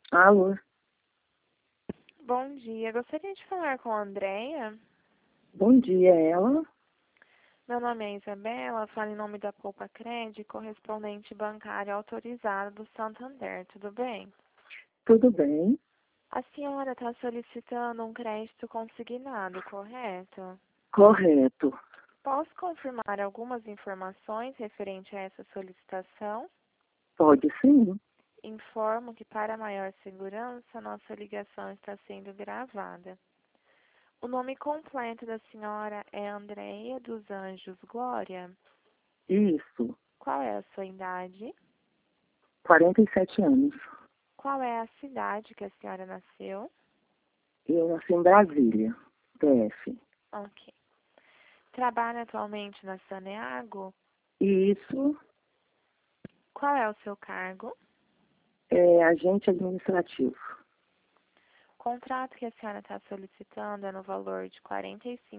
Alô, Bom dia, gostaria de falar com a Andréia. bom dia, ela? Meu nome é Isabela, falo em nome da Poupa Cred, correspondente bancário autorizado do Santander, tudo bem? Tudo bem? A senhora está solicitando um crédito consignado, correto? Correto. Posso confirmar algumas informações referente a essa solicitação? Pode sim. Informo que, para maior segurança, nossa ligação está sendo gravada. O nome completo da senhora é Andréia dos Anjos Glória? Isso. Qual é a sua idade? 47 anos. Qual é a cidade que a senhora nasceu? Eu nasci em Brasília, DF. Ok. Trabalha atualmente na Saneago? Isso Qual é o seu cargo? é agente administrativo. O contrato que a senhora está solicitando é no valor de R$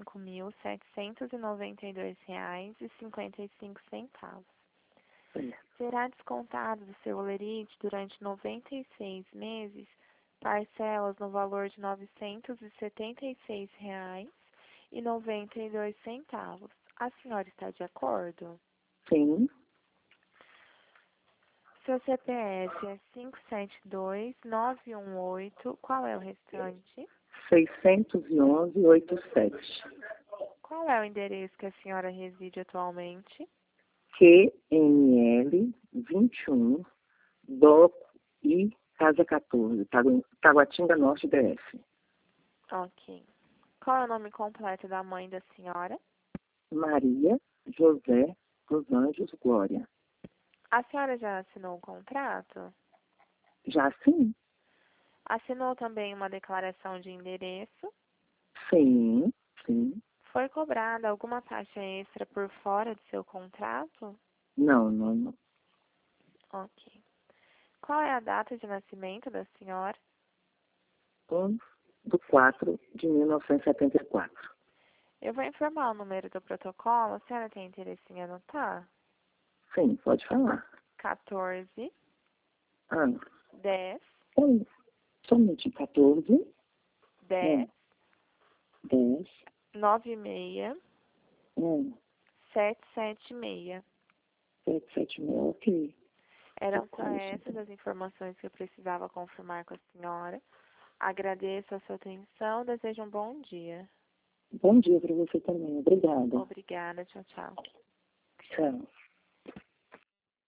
45.792,55. É. Será descontado do seu holerite durante 96 meses parcelas no valor de R$ 976,92. A senhora está de acordo? Sim, Seu CPF é 572-918. Qual é o restante? 611,87. Qual é o endereço que a senhora reside atualmente? QNL 21, DOC I, Casa 14, Taguatinga Norte, DF. Ok. Qual é o nome completo da mãe da senhora? Maria José dos Anjos Glória. A senhora já assinou um contrato? Já sim? Assinou também uma declaração de endereço? Sim, sim. Foi cobrada alguma taxa extra por fora do seu contrato? Não, não, não. Ok. Qual é a data de nascimento da senhora? 1/4 de 1974. Eu vou informar o número do protocolo. A senhora tem interesse em anotar? Sim, pode falar. 14 Ah, 10 então, somente 14, 10 10, 96 1, 776. 776, ok. Eram só Socorro, essas as informações que eu precisava confirmar com a senhora. Agradeço a sua atenção. Desejo um bom dia. Bom dia para você também. Obrigada. Obrigada. Tchau, tchau. Tchau.